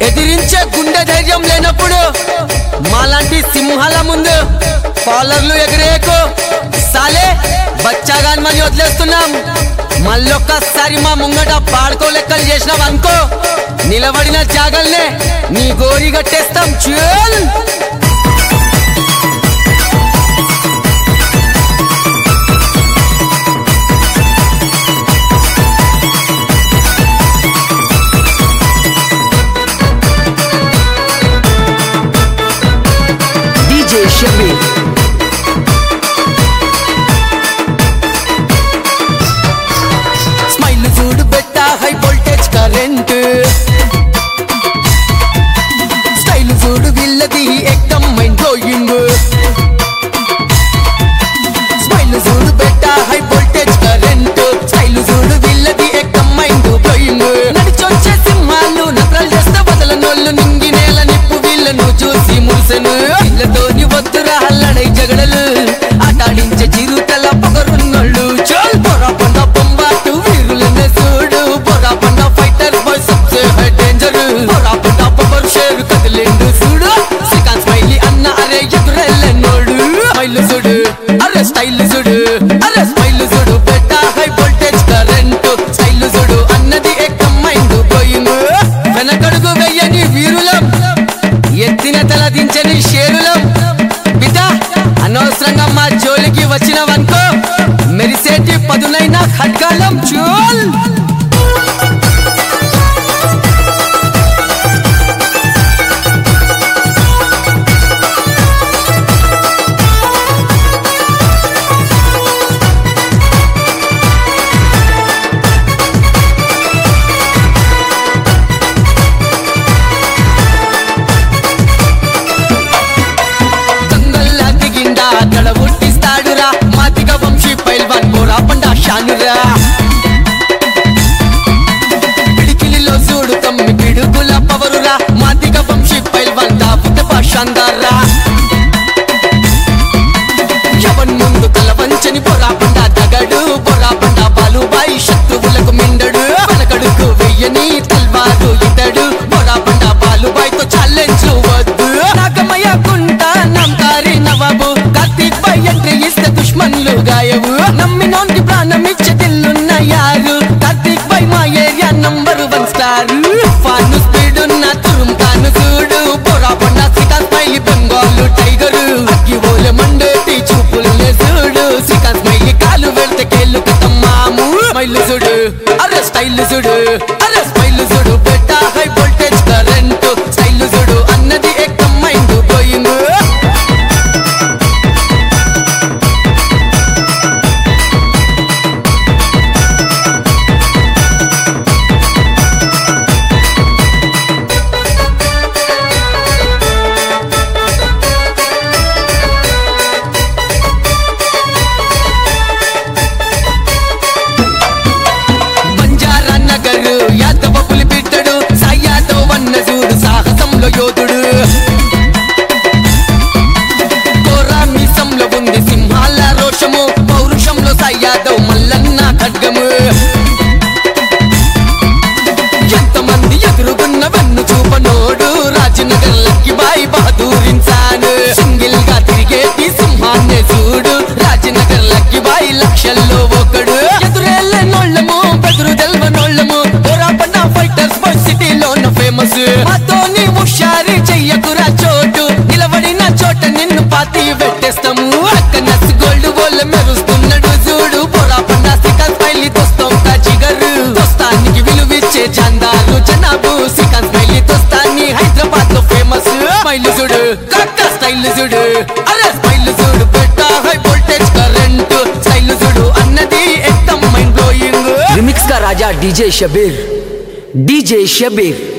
ఎదిరించే గుండె ధైర్యం లేనప్పుడు మాలాంటి సింహాల ముందు కాలర్లు ఎగిరేకు సాలే బచ్చాగాని వదిలేస్తున్నాం. మళ్ళొక్కసారి మా ముంగట పాడుకో లెక్కలు చేసినాం అనుకో, నిలబడిన జాగల్నే నీ గోరి గట్టేస్తాం. చూల్ DJ Shabir. స్మైల్ చూడు బెట్ట హై వోల్టేజ్ కరెంట్, స్టైల్ చూడు విల్లది ఎక్దమ్ మైండ్ బ్లోయింగ్. స్మైల్ చూడు బెట్ట హై వోల్టేజ్ కరెంట్, స్టైల్ చూడు విల్లది ఎక్దమ్ మైండ్ బ్లోయింగ్. నడిచొచ్చే సింహాలు నత్రాలు చేస్తే వదలనోళ్ళు, నింగి నేల నిప్పు వీళ్ళను చూసి మురిసెను. వీళ్ళతోని వద్దురా హల్లడై జగడలు, ఆటాడించే చిరుతల పొగరున్నోళ్ళు. చల్ బొరా పండ బొంబాటు వీరులనే చూడు, బొరా పండ ఫైటర్ బాయ్ సబ్సే హై danger. Bora Panda power share కదిలిండు చూడు, శ్రీకాంత్ స్మైలీ అన్న అరే ఎదురెళ్ళనోడు. స్మైల్ చూడు అరే స్టైల్ చూడు, అరే స్మైల్ చూడు బెట్ట హై వోల్టేజ్ కరెంట్, స్టైల్ చూడు అన్నది ఎక్కం మైండ్ బ్లోయింగ్. వెనకడుగు వెయ్యని వీరులం, ఎత్తిన తల దించని షేరులం. బిడ్డ అనవసరంగా మా జోలికి వచ్చినవనుకో, మెరిసేటి పదునైన ఖడ్గాలం. చూల్ అక్కడ ఉట్టిస్తాడురా మాతిక వంశీ పైల్వాన్ బోరా పండా షానురా. పిడికిలిలో చూడు తమ్మి పిడుగుల పవరురా, మాతిక వంశీ పైల్వాన్ దాపుత షాందారా. ఎవన్ ముందు తల వంచని బోరా పండా దగడు, బోరా పండా బాలుబాయి శత్రువులకు మిండడు. వెనకడుకు వెయ్యని తల్వారు ఇతడు, బోరా పండా బాలుబాయితో ఛాలెంజ్ వద్దు. నాగమయ్య కుంట నమ్కారి నవాబు, కార్తీక్ బై ఎంట్రీ ఇస్తే దుష్మన్లు గాయవు. నమ్మినోంకి ప్రాణం ఇచ్చే దిల్లున్న యారు, కార్తీక్ బై మా area number 1 star. Fan speed ఉన్న తురుంకాను చూడు, బొరా పండా శ్రీకాంత్ స్మైలీ బెంగాలు టైగరు. అగ్గి ఓలే మండేటి చూపుల్నే చూడు, శ్రీకాంత్ స్మైలీ కాలు వెళ్తే కేళ్ళు కథమ్మాము. స్మైల్ చూడు అరే స్టైల్ చూడు, అరే స్మైల్ చూడు బెట్ట హై వోల్టేజ్ కరెంట్, స్టైల్ చూడు అన్నది ఎక్కం మైండ్ బ్లోయింగ్. బంజారా నగర్ యాదవ పులి బిడ్డడు, సాయి యాదవ్ వన్న చూడు సాహసంలో యోధుడు. కోరా మీసంలో ఉంది సింహాల రోషము, పౌరుషంలో సాయి యాదవ్ మల్లన్న ఖడ్గము. ఎంతమంది ఎదురుగున్న వెన్ను చూపనోడు, రాజనగర్ లక్కి బాయ్ బహదూర్ ఇన్సాన్. సింగిల్ గా తిరిగేటి సింహాన్నే చూడు, రాజనగర్ లక్కి బాయ్ లక్షల్లో ఒకడు. ఎదురెళ్ళనోళ్ళము బెదురు తెల్వనోళ్ళము, బోరా పండా ఫైటర్స్ బాయ్ సిటీలోన ఫేమస్. మాతోని హుషారి చెయ్యకురా చోటు, నిలబడిన చోట నిన్ను పాతి పెట్టేస్తాము. అక్కనస్ గోల్డ్ బోల్ మెరుస్తున్నాడు చూడు, బోరా పండా శ్రీకాంత్ స్మైలీ దోస్తాంత జిగరు. దోస్తానికి విలువిచ్చే జాందారు జనాబు, శ్రీకాంత్ స్మైలీ దోస్తాన్ని హైదరాబాద్ లో ఫేమస్. స్మైల్ చూడు కక్క స్టైల్ చూడు, అరే స్మైల్ చూడు బెట్ట హై వోల్టేజ్ కరెంట్, స్టైల్ చూడు అన్నది ఎక్దమ్ మైండ్ బ్లోయింగ్. రిమిక్స్ का राजा DJ Shabir, DJ Shabir.